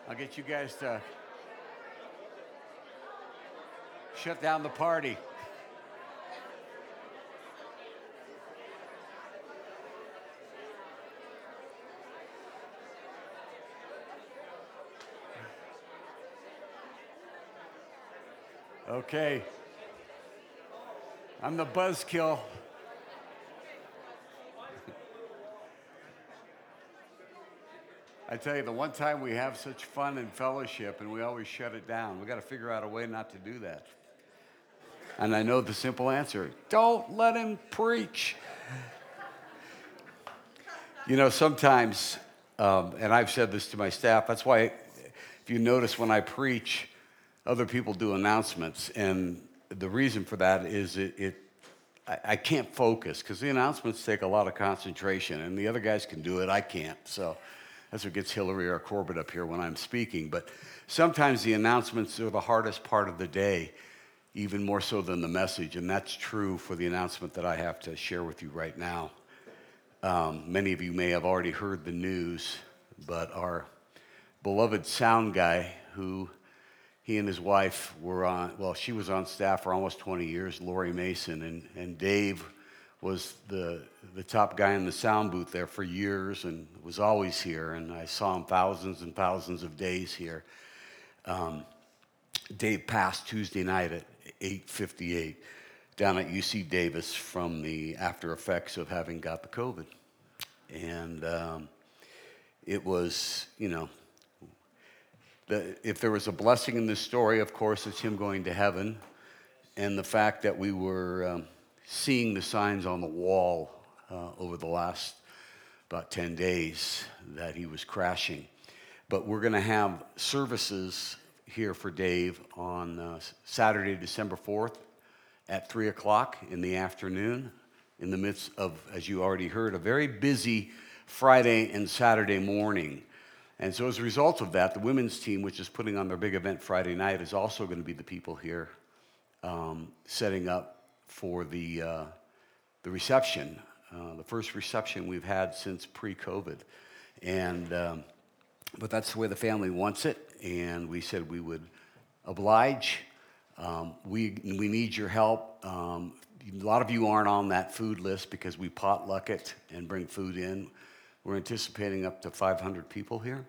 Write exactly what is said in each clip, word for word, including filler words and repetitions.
I'll get you guys to shut down the party. Okay. I'm the buzzkill. I tell you, the one time we have such fun and fellowship and we always shut it down, we got to figure out a way not to do that. And I know the simple answer: don't let him preach. You know, sometimes, um, and I've said this to my staff, that's why if you notice when I preach, other people do announcements. And the reason for that is it, it I, I can't focus because the announcements take a lot of concentration, and the other guys can do it, I can't. So that's what gets Hillary or Corbett up here when I'm speaking. But sometimes the announcements are the hardest part of the day, even more so than the message, and that's true for the announcement that I have to share with you right now. Um, many of you may have already heard the news, but our beloved sound guy, who he and his wife were on, well, she was on staff for almost twenty years, Lori Mason, and, and Dave was the the top guy in the sound booth there for years and was always here, and I saw him thousands and thousands of days here. Um, Dave passed Tuesday night at eight fifty-eight down at U C Davis from the after effects of having got the COVID. And um, it was, you know, the, if there was a blessing in this story, of course, it's him going to heaven, and the fact that we were um, seeing the signs on the wall uh, over the last about ten days that he was crashing. But we're going to have services here for Dave on uh, Saturday, December fourth at three o'clock in the afternoon, in the midst of, as you already heard, a very busy Friday and Saturday morning. And so as a result of that, the women's team, which is putting on their big event Friday night, is also going to be the people here um, setting up for the, uh, the reception, uh, the first reception we've had since pre-COVID. And um, but that's the way the family wants it, and we said we would oblige. Um, we we need your help. Um, a lot of you aren't on that food list because we potluck it and bring food in. We're anticipating up to five hundred people here.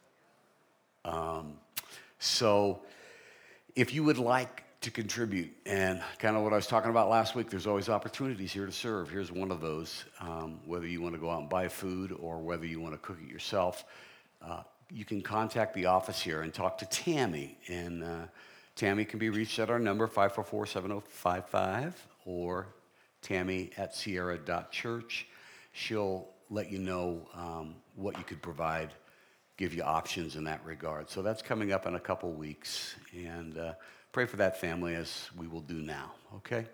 Um, so if you would like to contribute, and kind of what I was talking about last week, there's always opportunities here to serve. Here's one of those, um, whether you want to go out and buy food or whether you want to cook it yourself. Uh, you can contact the office here and talk to Tammy, and uh, Tammy can be reached at our number, five four four, seven oh five five, or Tammy at sierra dot church. She'll let you know um, what you could provide, give you options in that regard. So that's coming up in a couple weeks, and uh, pray for that family as we will do now, okay?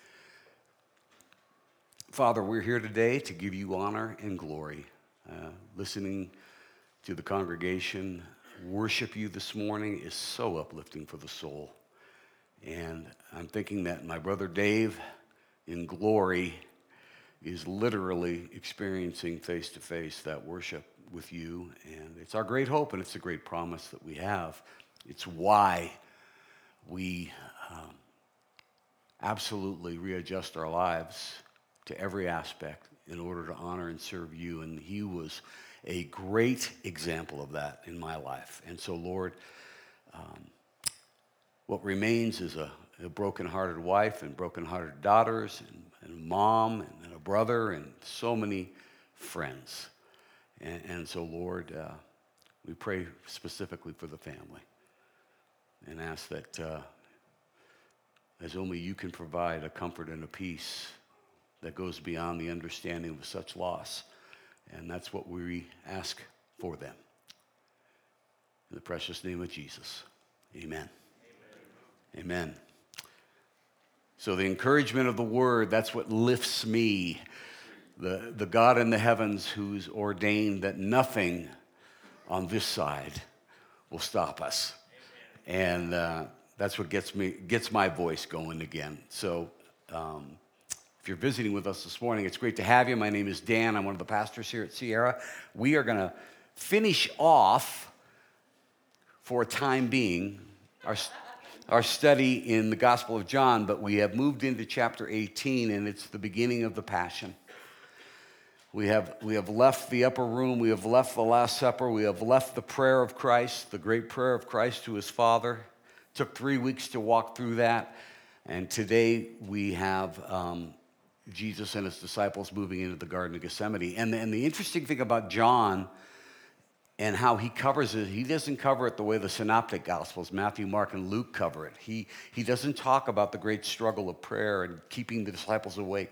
Father, we're here today to give you honor and glory, uh, listening to the congregation worship you this morning is so uplifting for the soul. And I'm thinking that my brother Dave in glory is literally experiencing face-to-face that worship with you. And it's our great hope, and it's a great promise that we have. It's why we um, absolutely readjust our lives to every aspect in order to honor and serve you. And he was a great example of that in my life. And so, Lord, um, what remains is a, a broken-hearted wife and broken-hearted daughters and, and a mom and, and a brother and so many friends. And, and so, Lord, uh, we pray specifically for the family and ask that uh, as only you can provide a comfort and a peace that goes beyond the understanding of such loss. And that's what we ask for them. In the precious name of Jesus, amen. Amen. Amen. So the encouragement of the word, that's what lifts me. The, the God in the heavens who's ordained that nothing on this side will stop us. And uh, that's what gets me gets my voice going again. So um, if you're visiting with us this morning, it's great to have you. My name is Dan. I'm one of the pastors here at Sierra. We are going to finish off for a time being, our, our study in the Gospel of John, but we have moved into chapter eighteen, and it's the beginning of the Passion. We have, we have left the upper room. We have left the Last Supper. We have left the prayer of Christ, the great prayer of Christ to his Father. It took three weeks to walk through that. And today we have um, Jesus and his disciples moving into the Garden of Gethsemane. And, and the interesting thing about John and how he covers it, he doesn't cover it the way the synoptic Gospels, Matthew, Mark, and Luke cover it. He, he doesn't talk about the great struggle of prayer and keeping the disciples awake.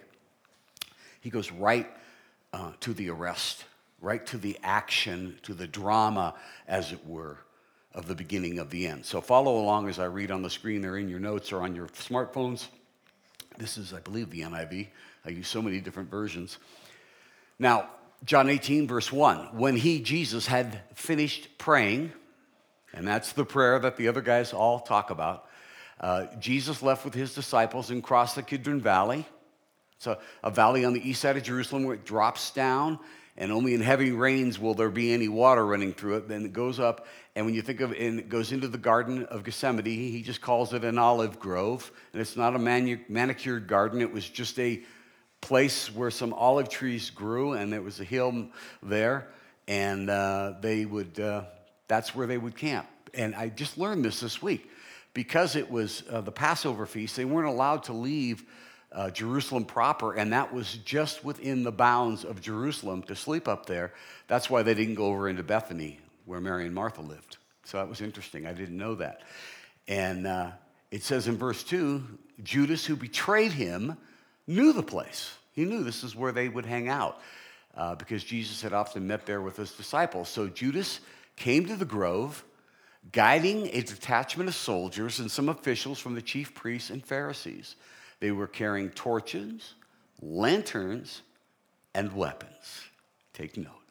He goes right Uh, to the arrest, right to the action, to the drama, as it were, of the beginning of the end. So follow along as I read on the screen there in your notes or on your smartphones. This is, I believe, the N I V. I use so many different versions. Now, John eighteen, verse one, when he, Jesus, had finished praying, and that's the prayer that the other guys all talk about, uh, Jesus left with his disciples and crossed the Kidron Valley. It's a, a valley on the east side of Jerusalem where it drops down, and only in heavy rains will there be any water running through it. Then it goes up, and when you think of it, and it goes into the Garden of Gethsemane, he just calls it an olive grove, and it's not a manu- manicured garden. It was just a place where some olive trees grew, and there was a hill there, and uh, they would, uh, that's where they would camp. And I just learned this this week. Because it was uh, the Passover feast, they weren't allowed to leave Uh, Jerusalem proper, and that was just within the bounds of Jerusalem to sleep up there. That's why they didn't go over into Bethany, where Mary and Martha lived. So that was interesting. I didn't know that. And uh, it says in verse two, Judas, who betrayed him, knew the place. He knew this is where they would hang out uh, because Jesus had often met there with his disciples. So Judas came to the grove, guiding a detachment of soldiers and some officials from the chief priests and Pharisees. They were carrying torches, lanterns, and weapons. Take note.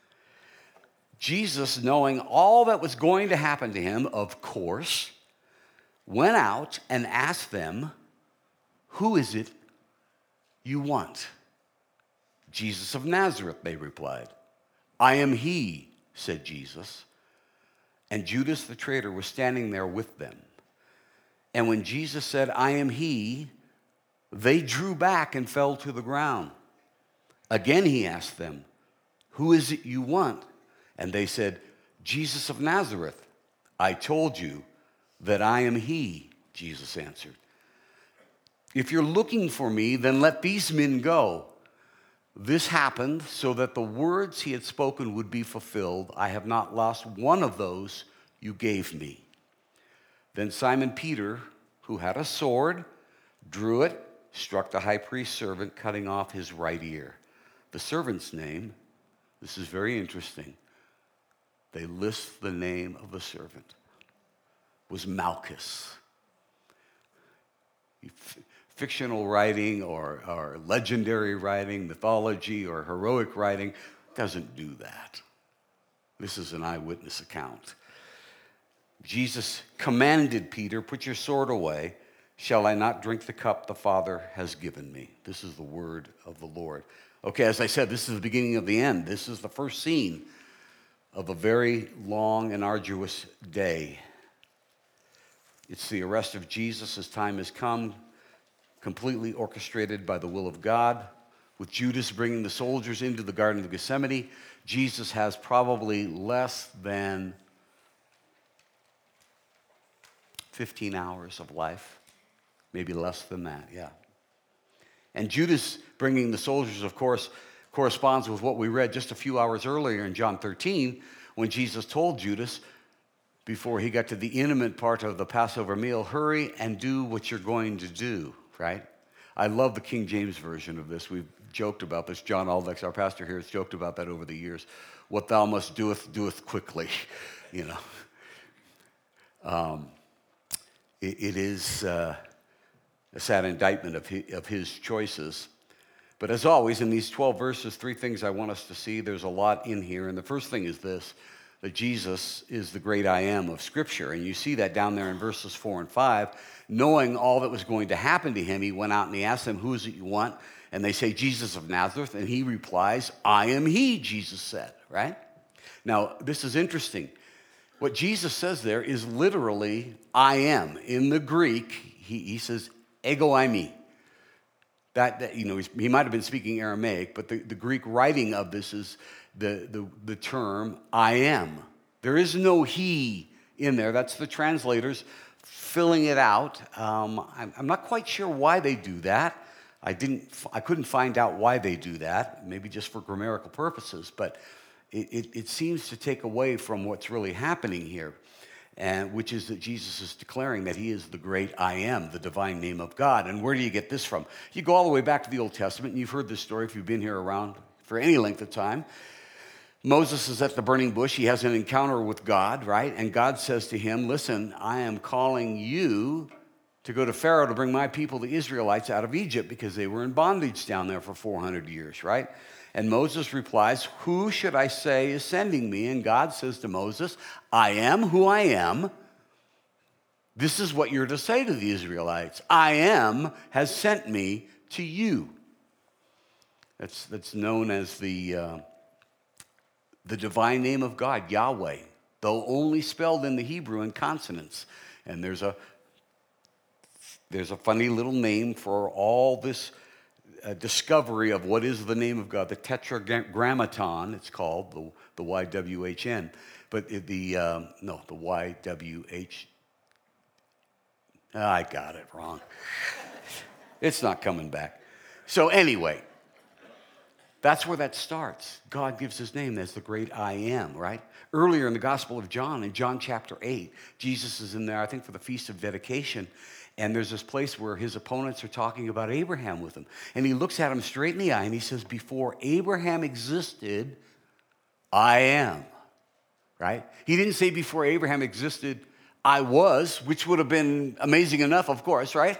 Jesus, knowing all that was going to happen to him, of course, went out and asked them, "Who is it you want?" "Jesus of Nazareth," they replied. "I am he," said Jesus. And Judas the traitor was standing there with them. And when Jesus said, "I am he," they drew back and fell to the ground. Again he asked them, "Who is it you want?" And they said, "Jesus of Nazareth." "I told you that I am he," Jesus answered. "If you're looking for me, then let these men go." This happened so that the words he had spoken would be fulfilled. "I have not lost one of those you gave me." Then Simon Peter, who had a sword, drew it, struck the high priest's servant, cutting off his right ear. The servant's name, this is very interesting, they list the name of the servant, was Malchus. F- fictional writing or, or legendary writing, mythology or heroic writing doesn't do that. This is an eyewitness account. Jesus commanded Peter, "Put your sword away. Shall I not drink the cup the Father has given me?" This is the word of the Lord. Okay, as I said, this is the beginning of the end. This is the first scene of a very long and arduous day. It's the arrest of Jesus as time has come, completely orchestrated by the will of God, with Judas bringing the soldiers into the Garden of Gethsemane. Jesus has probably less than fifteen hours of life. Maybe less than that, yeah. And Judas bringing the soldiers, of course, corresponds with what we read just a few hours earlier in John thirteen, when Jesus told Judas, before he got to the intimate part of the Passover meal, "Hurry and do what you're going to do," right? I love the King James version of this. We've joked about this. John Aldex, our pastor here, has joked about that over the years. "What thou must doeth, doeth quickly," you know. Um, it, it is... Uh, a sad indictment of his, of his choices. But as always, in these twelve verses, three things I want us to see. There's a lot in here. And the first thing is this, that Jesus is the great I am of Scripture. And you see that down there in verses four and five. Knowing all that was going to happen to him, he went out and he asked them, "Who is it you want?" And they say, "Jesus of Nazareth." And he replies, "I am he," Jesus said, right? Now, this is interesting. What Jesus says there is literally, I am. In the Greek, he, he says, ego eimi. That, that, you know, he's, he might have been speaking Aramaic, but the, the Greek writing of this is the, the, the term, I am. There is no he in there. That's the translators filling it out. Um, I'm, I'm not quite sure why they do that. I didn't. I couldn't find out why they do that. Maybe just for grammatical purposes, but it, it, it seems to take away from what's really happening here, and which is that Jesus is declaring that he is the great I am, the divine name of God. And where do you get this from? You go all the way back to the Old Testament, and you've heard this story if you've been here around for any length of time. Moses is at the burning bush. He has an encounter with God, right? And God says to him, listen, I am calling you to go to Pharaoh to bring my people, the Israelites, out of Egypt because they were in bondage down there for four hundred years, right? And Moses replies, who should I say is sending me? And God says to Moses, I am who I am. This is what you're to say to the Israelites. I am has sent me to you. That's, that's known as the... Uh, The divine name of God, Yahweh, though only spelled in the Hebrew in consonants. And there's a, there's a funny little name for all this uh, discovery of what is the name of God, the Tetragrammaton, it's called, the, the Y W H N. But it, the, um, no, the Y W H, I got it wrong. It's not coming back. So anyway, that's where that starts. God gives his name as the great I am, right? Earlier in the Gospel of John, in John chapter eight, Jesus is in there, I think, for the Feast of Dedication, and there's this place where his opponents are talking about Abraham with him. And he looks at him straight in the eye, and he says, before Abraham existed, I am, right? He didn't say before Abraham existed, I was, which would have been amazing enough, of course, right?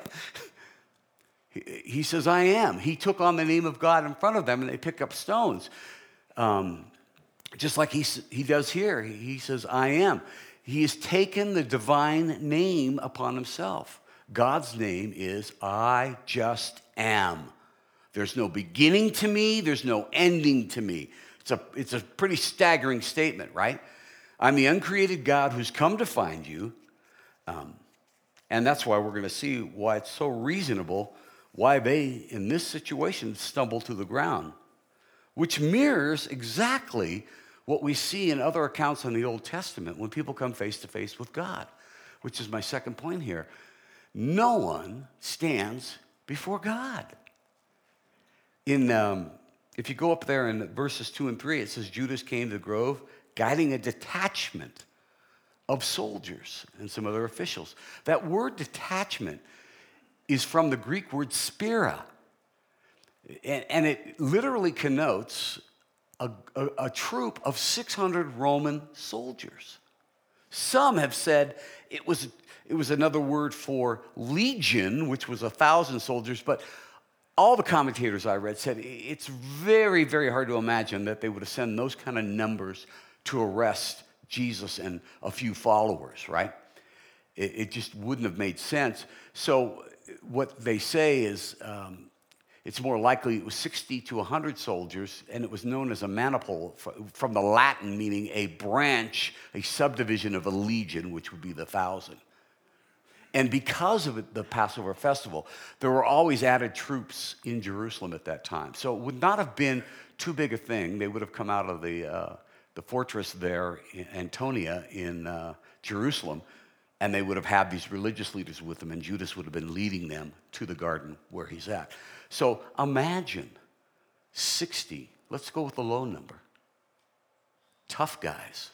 He says, I am. He took on the name of God in front of them, and they pick up stones. Um, just like he, he does here. He says, I am. He has taken the divine name upon himself. God's name is I just am. There's no beginning to me. There's no ending to me. It's a, it's a pretty staggering statement, right? I'm the uncreated God who's come to find you. Um, and that's why we're going to see why it's so reasonable why they, in this situation, stumble to the ground, which mirrors exactly what we see in other accounts in the Old Testament when people come face to face with God, which is my second point here. No one stands before God. In um, if you go up there in verses two and three, it says Judas came to the grove, guiding a detachment of soldiers and some other officials. That word detachment is from the Greek word spira. And it literally connotes a, a, a troop of six hundred Roman soldiers. Some have said it was, it was another word for legion, which was a thousand soldiers, but all the commentators I read said it's very, very hard to imagine that they would have sent those kind of numbers to arrest Jesus and a few followers, right? It, it just wouldn't have made sense. So what they say is um, it's more likely it was sixty to one hundred soldiers, and it was known as a maniple from the Latin, meaning a branch, a subdivision of a legion, which would be the thousand. And because of it, the Passover festival, there were always added troops in Jerusalem at that time. So it would not have been too big a thing. They would have come out of the, uh, the fortress there, in Antonia in uh, Jerusalem, and they would have had these religious leaders with them, and Judas would have been leading them to the garden where he's at. So imagine sixty, let's go with the low number, tough guys.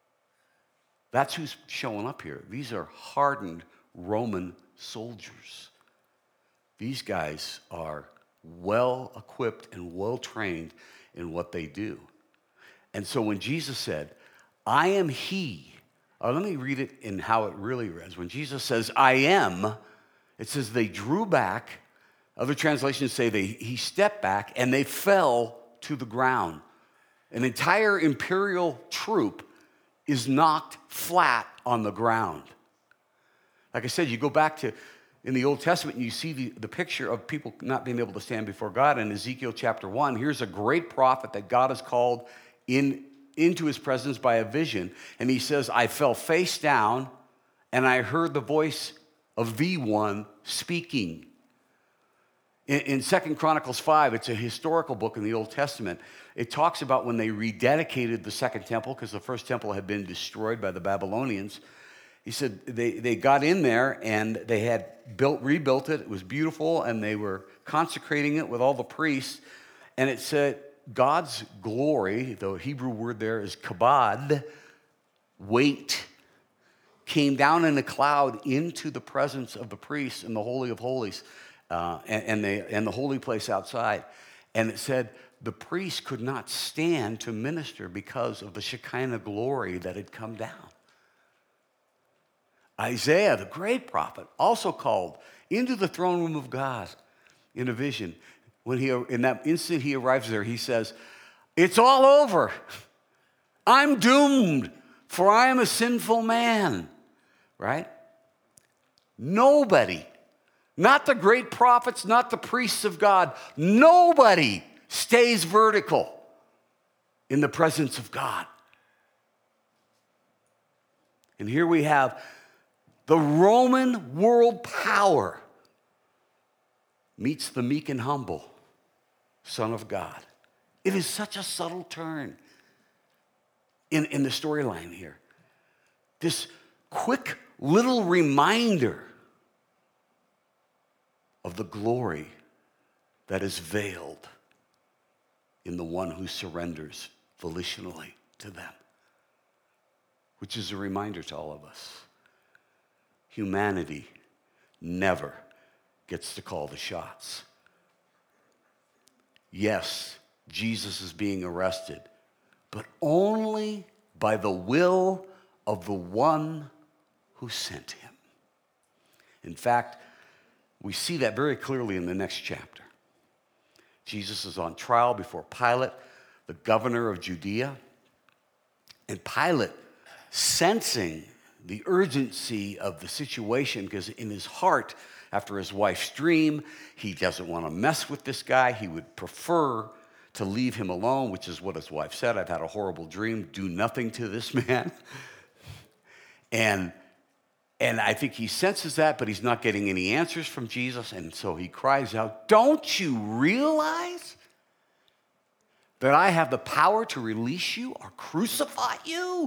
That's who's showing up here. These are hardened Roman soldiers. These guys are well equipped and well trained in what they do. And so when Jesus said, I am he, Uh, let me read it in how it really reads. When Jesus says, I am, it says they drew back. Other translations say they, he stepped back and they fell to the ground. An entire imperial troop is knocked flat on the ground. Like I said, you go back to in the Old Testament and you see the, the picture of people not being able to stand before God. In Ezekiel chapter one, here's a great prophet that God has called in into his presence by a vision. And he says, I fell face down and I heard the voice of the one speaking. In, in Second Chronicles five, it's a historical book in the Old Testament. It talks about when they rededicated the second temple, because the first temple had been destroyed by the Babylonians. He said they, they got in there and they had built, rebuilt it. It was beautiful, and they were consecrating it with all the priests. And it said God's glory, the Hebrew word there is kabod, weight, came down in a cloud into the presence of the priests in the Holy of Holies, uh, and, and, they, and the holy place outside. And it said the priests could not stand to minister because of the Shekinah glory that had come down. Isaiah, the great prophet, also called into the throne room of God in a vision. When he, in that instant he arrives there, he says, it's all over. I'm doomed, for I am a sinful man. Right? Nobody, not the great prophets, not the priests of God, nobody stays vertical in the presence of God. And here we have the Roman world power meets the meek and humble Son of God. It is such a subtle turn in, in the storyline here. This quick little reminder of the glory that is veiled in the one who surrenders volitionally to them, which is a reminder to all of us. Humanity never gets to call the shots. Yes, Jesus is being arrested, but only by the will of the one who sent him. In fact, we see that very clearly in the next chapter. Jesus is on trial before Pilate, the governor of Judea, and Pilate, sensing the urgency of the situation, because in his heart, after his wife's dream, he doesn't want to mess with this guy. He would prefer to leave him alone, which is what his wife said. I've had a horrible dream. Do nothing to this man. And, and I think he senses that, but he's not getting any answers from Jesus. And so he cries out, don't you realize that I have the power to release you or crucify you?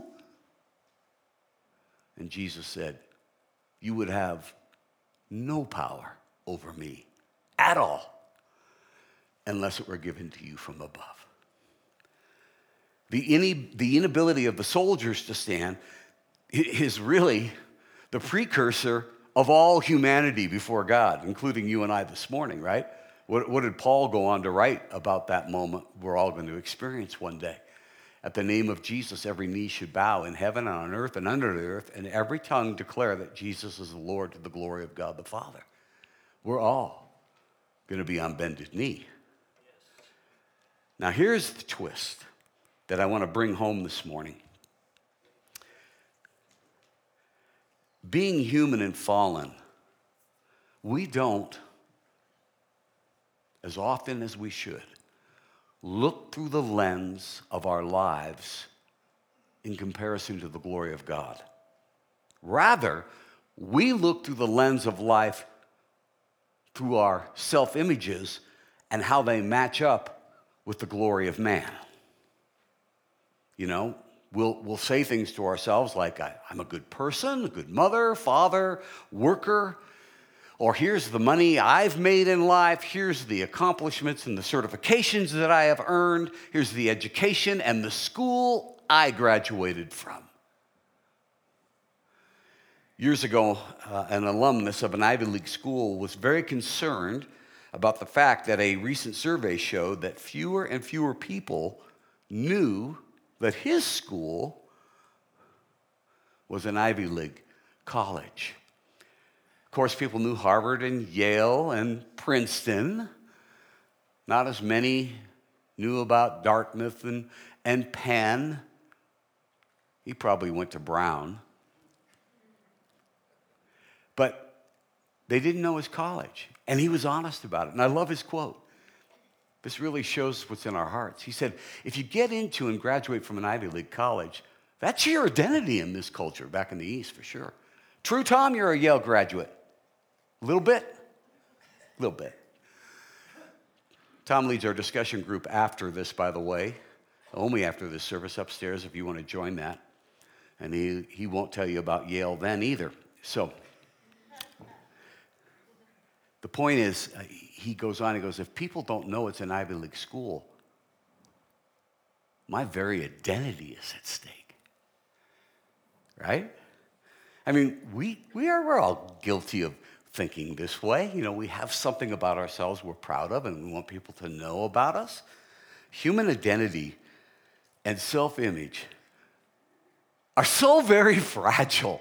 And Jesus said, you would have no power over me at all unless it were given to you from above. The, in, the inability of the soldiers to stand is really the precursor of all humanity before God, including you and I this morning, right? What, what did Paul go on to write about that moment we're all going to experience one day? At the name of Jesus, every knee should bow in heaven and on earth and under the earth, and every tongue declare that Jesus is the Lord to the glory of God the Father. We're all going to be on bended knee. Now, here's the twist that I want to bring home this morning. Being human and fallen, we don't, as often as we should, look through the lens of our lives in comparison to the glory of God. Rather, we look through the lens of life through our self-images and how they match up with the glory of man. You know, we'll, we'll say things to ourselves like, I, I'm a good person, a good mother, father, worker. Or here's the money I've made in life. Here's the accomplishments and the certifications that I have earned. Here's the education and the school I graduated from. Years ago, uh, an alumnus of an Ivy League school was very concerned about the fact that a recent survey showed that fewer and fewer people knew that his school was an Ivy League college. Of course, people knew Harvard and Yale and Princeton. Not as many knew about Dartmouth and, and Penn. He probably went to Brown. But they didn't know his college. And he was honest about it. And I love his quote. this really shows what's in our hearts. He said, if you get into and graduate from an Ivy League college, that's your identity in this culture, back in the East for sure. True, Tom, you're a Yale graduate. A little bit? A little bit. Tom leads our discussion group after this, by the way, only after this service upstairs if you want to join that. And he, he won't tell you about Yale then either. So the point is, uh, he goes on, he goes, if people don't know it's an Ivy League school, my very identity is at stake. Right? I mean, we, we are, we're all guilty of thinking this way. You know, we have something about ourselves we're proud of and we want people to know about us. Human identity and self-image are so very fragile.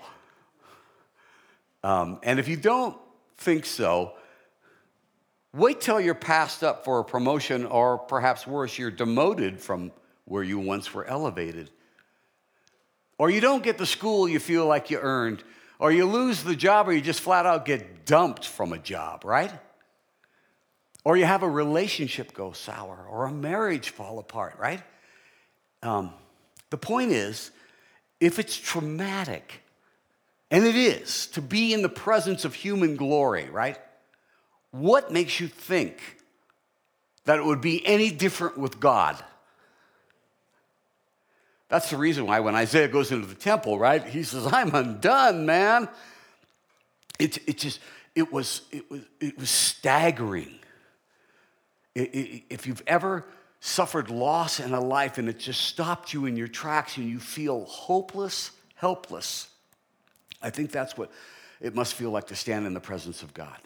Um, and if you don't think so, wait till you're passed up for a promotion, or perhaps worse, you're demoted from where you once were elevated. Or you don't get the school you feel like you earned, or you lose the job, or you just flat out get dumped from a job, right? Or you have a relationship go sour, or a marriage fall apart, right? Um, the point is, if it's traumatic, and it is, to be in the presence of human glory, right? What makes you think that it would be any different with God? That's the reason why when Isaiah goes into the temple, right, he says, I'm undone, man. It, it just, it was, it was, it was staggering. It, it, if you've ever suffered loss in a life and it just stopped you in your tracks and you feel hopeless, helpless, I think that's what it must feel like to stand in the presence of God.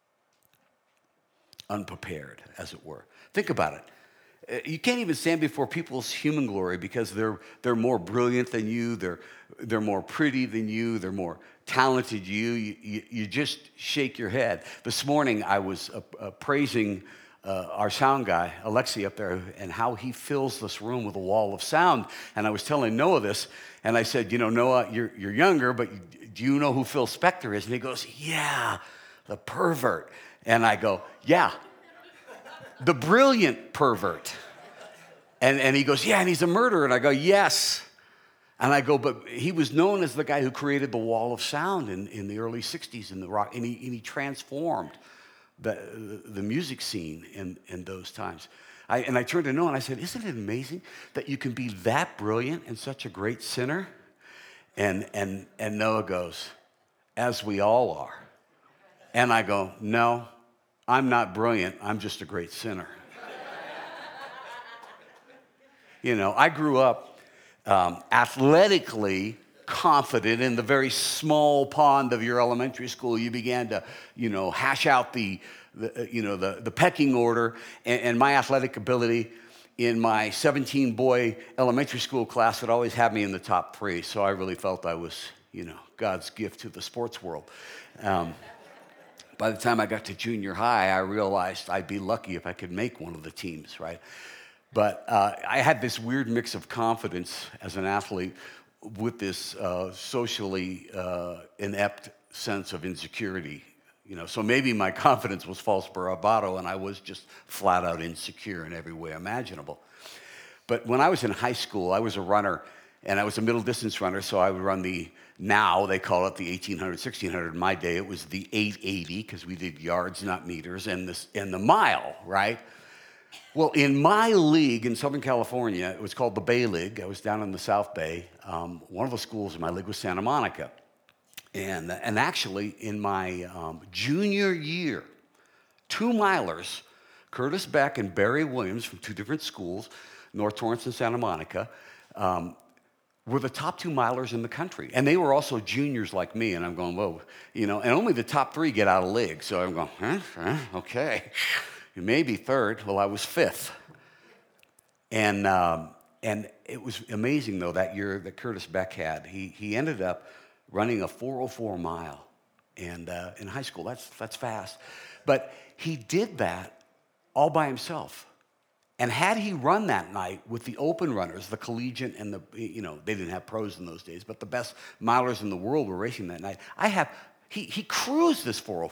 Unprepared, as it were. Think about it. You can't even stand before people's human glory because they're, they're more brilliant than you, they're, they're more pretty than you, they're more talented than you. You, you, you just shake your head. This morning I was uh, uh, praising uh, our sound guy, Alexi, up there, and how he fills this room with a wall of sound. And I was telling Noah this, and I said, you know, Noah, you're, you're younger, but do you know who Phil Spector is? And he goes, yeah, the pervert. And I go, yeah. The brilliant pervert. And, and he goes, yeah, and he's a murderer. And I go, yes. And I go, but he was known as the guy who created the wall of sound in, in the early sixties in the rock, and he, and he transformed the, the, the music scene in, in those times. I, and I turned to Noah and I said, isn't it amazing that you can be that brilliant and such a great sinner? And, and, and Noah goes, as we all are. And I go, no. I'm not brilliant, I'm just a great sinner. You know, I grew up um, athletically confident in the very small pond of your elementary school. You began to, you know, hash out the, the you know, the, the pecking order, and, and my athletic ability in my seventeen-boy elementary school class would always have me in the top three, so I really felt I was, you know, God's gift to the sports world. Um, By the time I got to junior high, I realized I'd be lucky if I could make one of the teams, right? But uh, I had this weird mix of confidence as an athlete with this uh, socially uh, inept sense of insecurity. You know, so maybe my confidence was false bravado, and I was just flat out insecure in every way imaginable. But when I was in high school, I was a runner, and I was a middle distance runner, so I would run the, now they call it the eighteen hundred, sixteen hundred. In my day, it was the eight eighty, because we did yards, not meters, and, this, and the mile, right? Well, in my league in Southern California, it was called the Bay League. I was down in the South Bay. Um, one of the schools in my league was Santa Monica. And, and actually, in my um, junior year, two milers, Curtis Beck and Barry Williams from two different schools, North Torrance and Santa Monica, um, were the top two milers in the country. And they were also juniors like me, and I'm going, whoa, you know, and only the top three get out of league. So I'm going, huh, huh, okay. You may be third. Well, I was fifth. And um, and it was amazing, though, that year that Curtis Beck had. He he ended up running a four oh four mile. And uh, in high school, that's that's fast. But he did that all by himself. And had he run that night with the open runners, the collegiate and the, you know, they didn't have pros in those days, but the best milers in the world were racing that night. I have, he, he cruised this four oh four,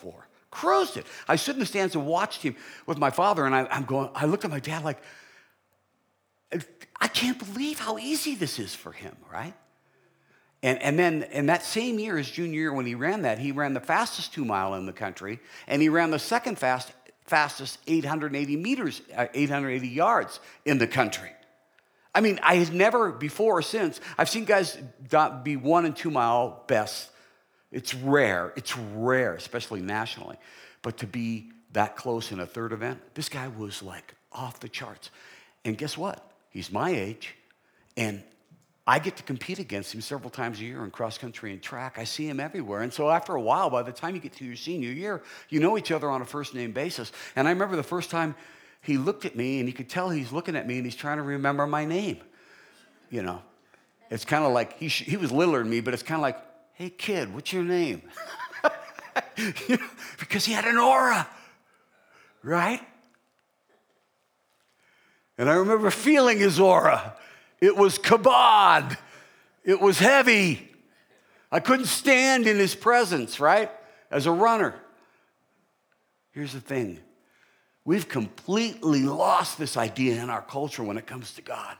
Cruised it. I stood in the stands and watched him with my father, and I, I'm going, I looked at my dad like, I can't believe how easy this is for him, right? And, and then in that same year, his junior year, when he ran that, he ran the fastest two mile in the country, and he ran the second fast, fastest eight hundred eighty meters, uh, eight hundred eighty yards in the country. I mean, I had never before or since, I've seen guys be one and two mile best. It's rare, it's rare, especially nationally. But to be that close in a third event, this guy was like off the charts. And guess what? He's my age, and I get to compete against him several times a year in cross country and track. I see him everywhere. And so after a while, by the time you get to your senior year, you know each other on a first name basis. And I remember the first time he looked at me, and you could tell he's looking at me and he's trying to remember my name. You know, it's kind of like, he, sh- he was littler than me, but it's kind of like, hey kid, what's your name? You know, because he had an aura, right? And I remember feeling his aura. It was kabod. It was heavy. I couldn't stand in his presence, right? As a runner. Here's the thing. We've completely lost this idea in our culture when it comes to God.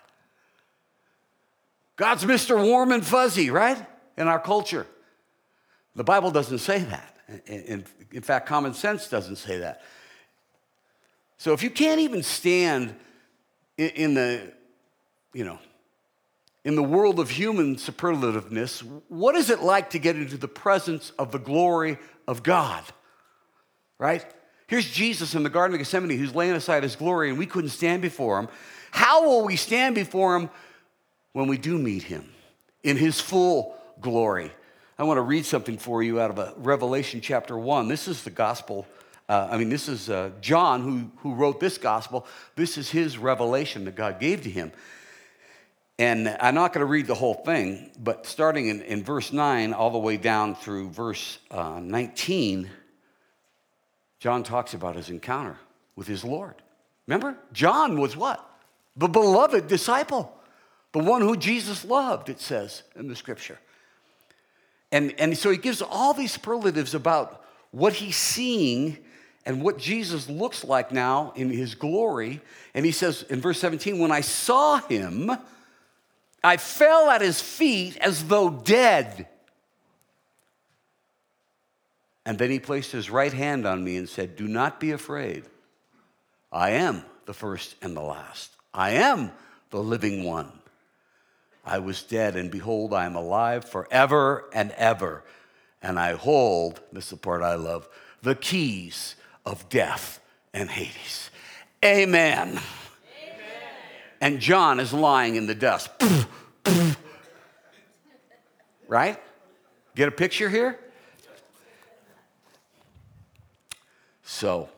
God's Mister Warm and Fuzzy, right? In our culture. The Bible doesn't say that. In, in fact, common sense doesn't say that. So if you can't even stand in, in the, you know, in the world of human superlativeness, what is it like to get into the presence of the glory of God? Right? Here's Jesus in the Garden of Gethsemane who's laying aside his glory, and we couldn't stand before him. How will we stand before him when we do meet him in his full glory? I want to read something for you out of a Revelation chapter one. This is the gospel. Uh, I mean, this is uh, John who, who wrote this gospel. This is his revelation that God gave to him. And I'm not going to read the whole thing, but starting in, in verse nine all the way down through verse uh, nineteen, John talks about his encounter with his Lord. Remember? John was what? The beloved disciple. The one who Jesus loved, it says in the scripture. And, and so he gives all these superlatives about what he's seeing and what Jesus looks like now in his glory. And he says in verse seventeen, when I saw him, I fell at his feet as though dead. And then he placed his right hand on me and said, do not be afraid. I am the first and the last. I am the living one. I was dead, and behold, I am alive forever and ever. And I hold, this is the part I love, the keys of death and Hades. Amen. Amen. And John is lying in the dust. Right? Get a picture here? So,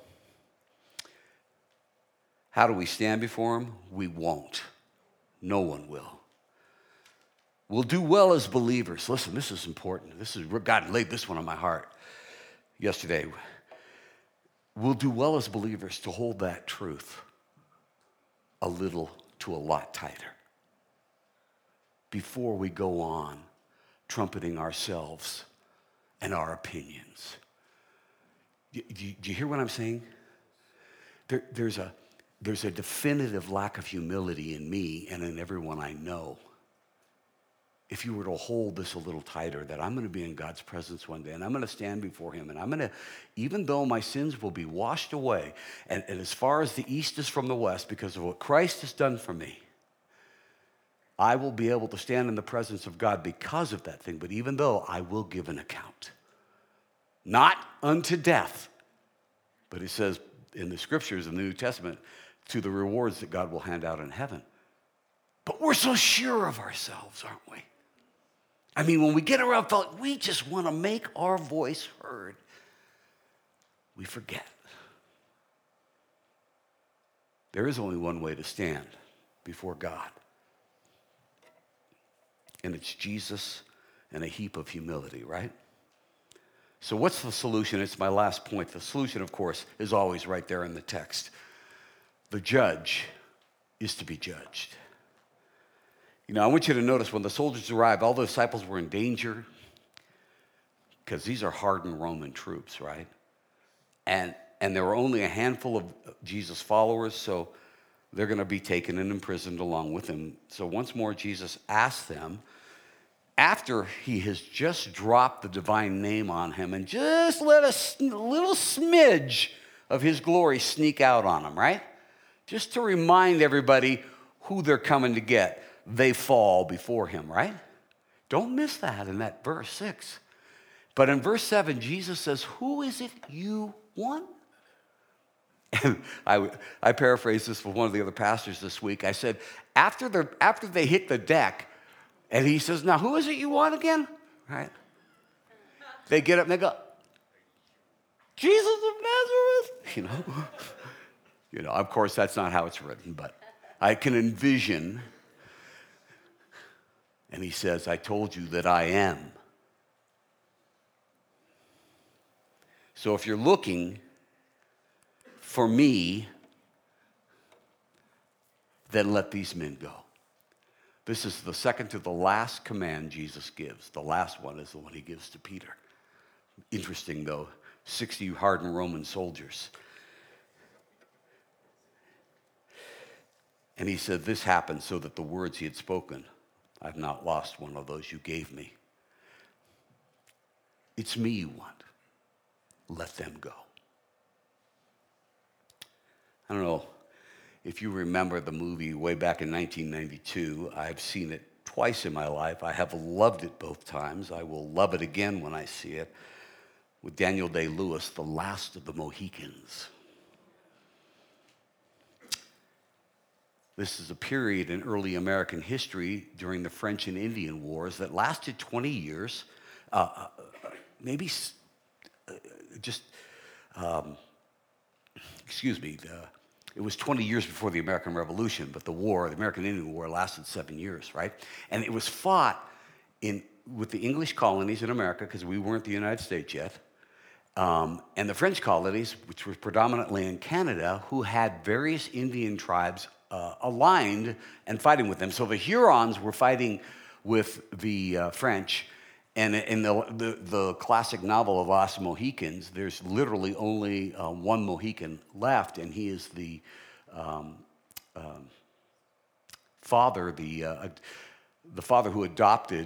how do we stand before him? We won't. No one will. We'll do well as believers. Listen, this is important. This is God laid this one on my heart yesterday. We'll do well as believers to hold that truth a little to a lot tighter before we go on trumpeting ourselves and our opinions. Do, do, do you hear what I'm saying? There, there's a there's a definitive lack of humility in me and in everyone I know. If you were to hold this a little tighter, that I'm going to be in God's presence one day, and I'm going to stand before him, and I'm going to, even though my sins will be washed away, and, and as far as the east is from the west, because of what Christ has done for me, I will be able to stand in the presence of God because of that thing. But even though I will give an account, not unto death, but it says in the scriptures in the New Testament, to the rewards that God will hand out in heaven. But we're so sure of ourselves, aren't we? I mean, when we get around, we just want to make our voice heard. We forget. There is only one way to stand before God. And it's Jesus and a heap of humility, right? So what's the solution? It's my last point. The solution, of course, is always right there in the text. The judge is to be judged. You know, I want you to notice when the soldiers arrived, all the disciples were in danger because these are hardened Roman troops, right? And, and there were only a handful of Jesus' followers, so they're going to be taken and imprisoned along with him. So once more, Jesus asked them, after he has just dropped the divine name on him and just let a little smidge of his glory sneak out on him, right? Just to remind everybody who they're coming to get. They fall before him, right? Don't miss that in that verse six. But in verse seven, Jesus says, who is it you want? And I, I paraphrased this with one of the other pastors this week. I said, after, the, after they hit the deck, and he says, now who is it you want again? Right? They get up and they go, Jesus of Nazareth. You know, you know. Of course, that's not how it's written, but I can envision. And he says, I told you that I am. So if you're looking for me, then let these men go. This is the second to the last command Jesus gives. The last one is the one he gives to Peter. Interesting, though, sixty hardened Roman soldiers. And he said, this happened so that the words he had spoken, I've not lost one of those you gave me. It's me you want. Let them go. I don't know if you remember the movie way back in nineteen ninety-two. I've seen it twice in my life. I have loved it both times. I will love it again when I see it. With Daniel Day-Lewis, The Last of the Mohicans. This is a period in early American history during the French and Indian Wars that lasted twenty years, uh, uh, maybe uh, just, um, excuse me, uh, it was twenty years before the American Revolution, but the war, the American Indian War, lasted seven years, right? And it was fought in with the English colonies in America, because we weren't the United States yet, um, and the French colonies, which were predominantly in Canada, who had various Indian tribes uh, aligned and fighting with them. So the Hurons were fighting with the uh, French, and in the, the, the classic novel of Last Mohicans, there's literally only uh, one Mohican left, and he is the um, um, father, the, uh, the father who adopted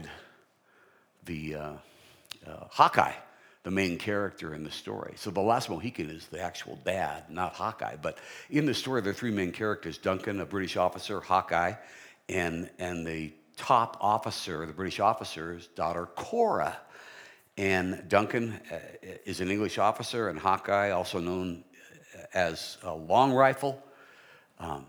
the uh, uh, Hawkeye, the main character in the story. So the Last Mohican is the actual dad, not Hawkeye. But in the story, there are three main characters: Duncan, a British officer; Hawkeye, and and the top officer, the British officer's daughter, Cora. And Duncan uh, is an English officer, and Hawkeye, also known as a long rifle, um,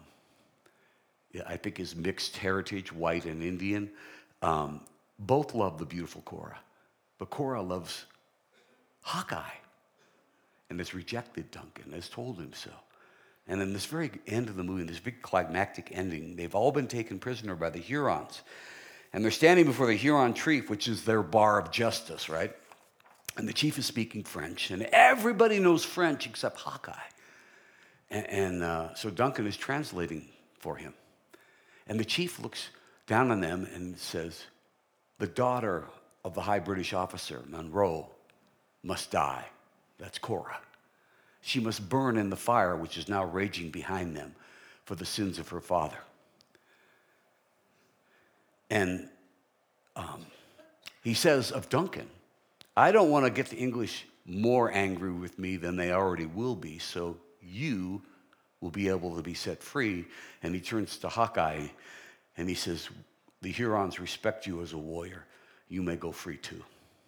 I think is mixed heritage, white and Indian. Um, both love the beautiful Cora, but Cora loves Hawkeye and has rejected Duncan, has told him so. And in this very end of the movie, in this big climactic ending, they've all been taken prisoner by the Hurons. And they're standing before the Huron chief, which is their bar of justice, right? And the chief is speaking French, and everybody knows French except Hawkeye. And, and uh, so Duncan is translating for him. And the chief looks down on them and says, the daughter of the high British officer, Monroe, must die. That's Cora. She must burn in the fire which is now raging behind them for the sins of her father. And um, he says of Duncan, I don't want to get the English more angry with me than they already will be, so you will be able to be set free. And he turns to Hawkeye and he says, the Hurons respect you as a warrior. You may go free too.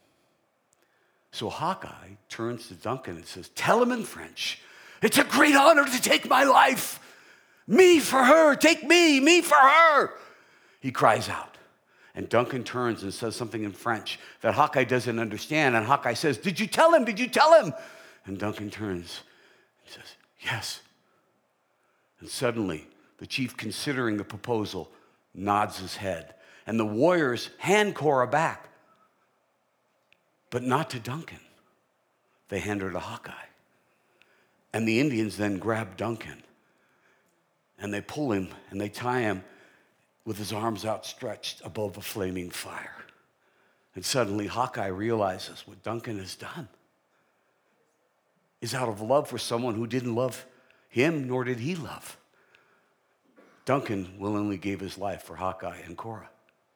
So Hawkeye turns to Duncan and says, tell him in French, it's a great honor to take my life. Me for her, take me, me for her. He cries out. And Duncan turns and says something in French that Hawkeye doesn't understand. And Hawkeye says, did you tell him? Did you tell him? And Duncan turns and says, yes. And suddenly, the chief, considering the proposal, nods his head. And the warriors hand Cora back. But not to Duncan. They hand her to Hawkeye. And the Indians then grab Duncan. And they pull him and they tie him with his arms outstretched above a flaming fire. And suddenly Hawkeye realizes what Duncan has done. is out of love for someone who didn't love him, nor did he love. Duncan willingly gave his life for Hawkeye and Cora.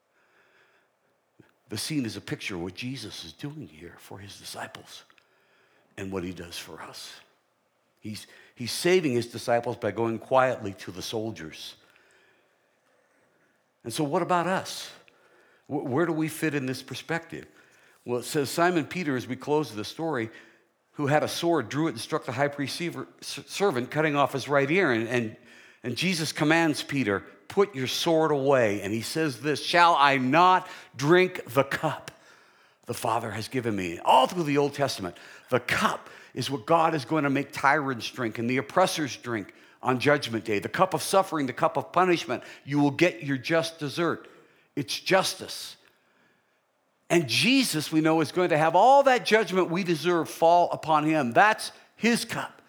The scene is a picture of what Jesus is doing here for his disciples and what he does for us. He's, he's saving his disciples by going quietly to the soldiers. And so what about us? Where do we fit in this perspective? Well, it says Simon Peter, as we close the story, who had a sword, drew it and struck the high priest's servant, cutting off his right ear. And, and, and Jesus commands Peter, put your sword away. And he says this, shall I not drink the cup the Father has given me? All through the Old Testament, the cup is what God is going to make tyrants drink and the oppressors drink on Judgment Day. The cup of suffering, the cup of punishment. You will get your just desert. It's justice. And Jesus, we know, is going to have all that judgment we deserve fall upon him. That's his cup.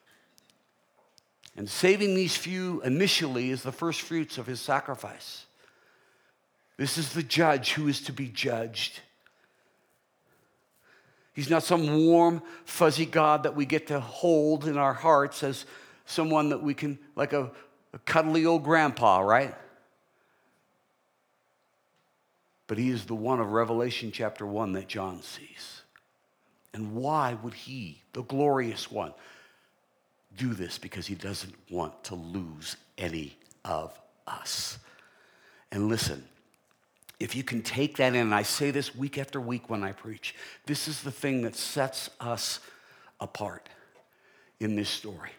And saving these few initially is the first fruits of his sacrifice. This is the judge who is to be judged. He's not some warm, fuzzy God that we get to hold in our hearts as someone that we can, like a, a cuddly old grandpa, right? But he is the one of Revelation chapter one that John sees. And why would he, the glorious one, do this? Because he doesn't want to lose any of us. And listen, if you can take that in, and I say this week after week when I preach, this is the thing that sets us apart in this story,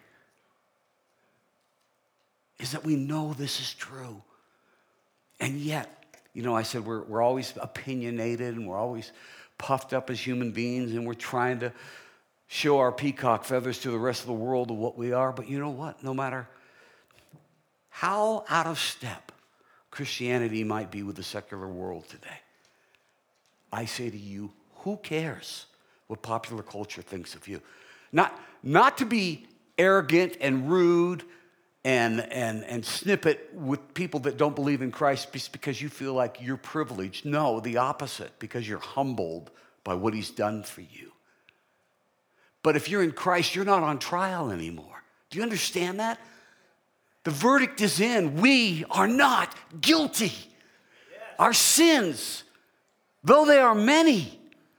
is that we know this is true. And yet, you know, I said we're, we're always opinionated and we're always puffed up as human beings and we're trying to show our peacock feathers to the rest of the world of what we are. But you know what? No matter how out of step Christianity might be with the secular world today, I say to you, who cares what popular culture thinks of you? Not, not to be arrogant and rude and, and, and snip it with people that don't believe in Christ just because you feel like you're privileged. No, the opposite, because you're humbled by what he's done for you. But if you're in Christ, you're not on trial anymore. Do you understand that? The verdict is in. We are not guilty. Yes. Our sins, though they are many,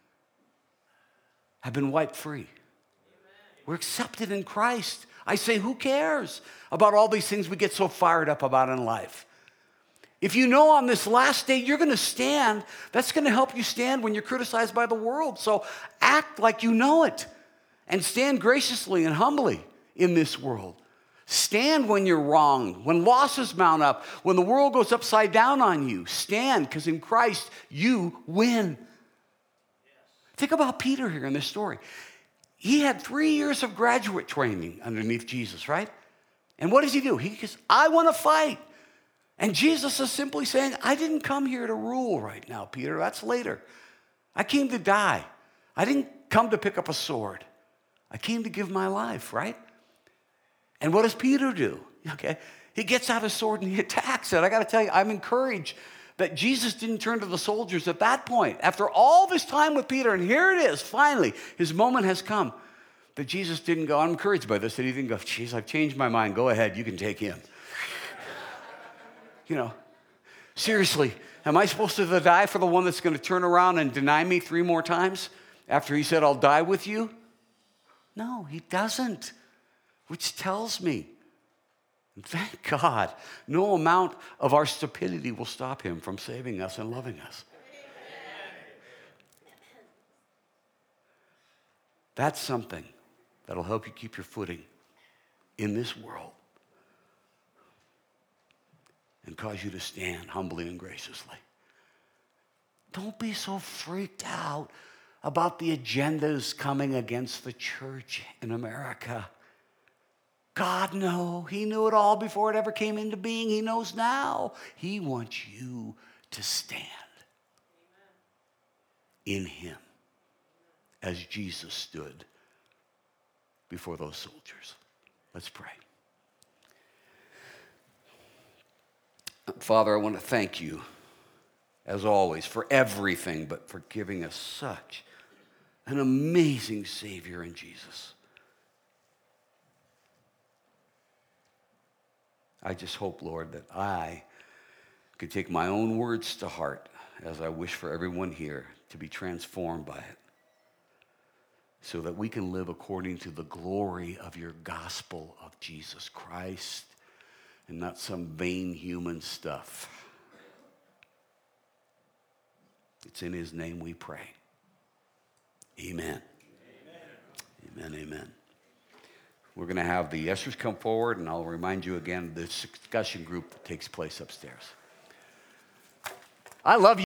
have been wiped free. Amen. We're accepted in Christ. I say, who cares about all these things we get so fired up about in life? If you know on this last day you're going to stand, that's going to help you stand when you're criticized by the world. So act like you know it and stand graciously and humbly in this world. Stand when you're wrong, when losses mount up, when the world goes upside down on you. Stand, because in Christ you win. Yes. Think about Peter here in this story. He had three years of graduate training underneath Jesus, right? And what does he do? He goes, I want to fight. And Jesus is simply saying, I didn't come here to rule right now, Peter. That's later. I came to die. I didn't come to pick up a sword. I came to give my life, right? And what does Peter do? Okay, he gets out his sword and he attacks it. I got to tell you, I'm encouraged that Jesus didn't turn to the soldiers at that point. After all this time with Peter, and here it is, finally, his moment has come, that Jesus didn't go, I'm encouraged by this, that he didn't go, geez, I've changed my mind. Go ahead, you can take him. You know, seriously, am I supposed to die for the one that's going to turn around and deny me three more times after he said, I'll die with you? No, he doesn't, which tells me, thank God, no amount of our stupidity will stop him from saving us and loving us. That's something that'll help you keep your footing in this world and cause you to stand humbly and graciously. Don't be so freaked out about the agendas coming against the church in America. God knows. He knew it all before it ever came into being. He knows now. He wants you to stand Amen. In him as Jesus stood before those soldiers. Let's pray. Father, I want to thank you, as always, for everything, but for giving us such an amazing Savior in Jesus. I just hope, Lord, that I could take my own words to heart as I wish for everyone here to be transformed by it, so that we can live according to the glory of your gospel of Jesus Christ and not some vain human stuff. It's in his name we pray. Amen. Amen, amen. amen. We're going to have the ushers come forward, and I'll remind you again, this discussion group takes place upstairs. I love you.